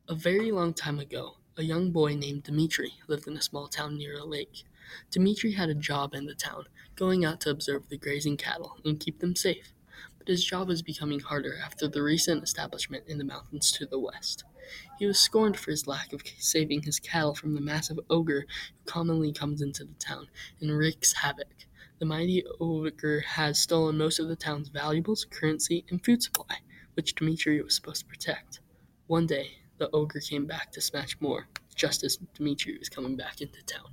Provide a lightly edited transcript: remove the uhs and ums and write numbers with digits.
A very long time ago, a young boy named Dmitri lived in a small town near a lake. Dmitri had a job in the town, going out to observe the grazing cattle and keep them safe. But his job was becoming harder after the recent establishment in the mountains to the west. He was scorned for his lack of saving his cattle from the massive ogre who commonly comes into the town and wreaks havoc. The mighty ogre has stolen most of the town's valuables, currency, and food supply, which Dmitri was supposed to protect. One day, the ogre came back to snatch more, just as Dmitri was coming back into town.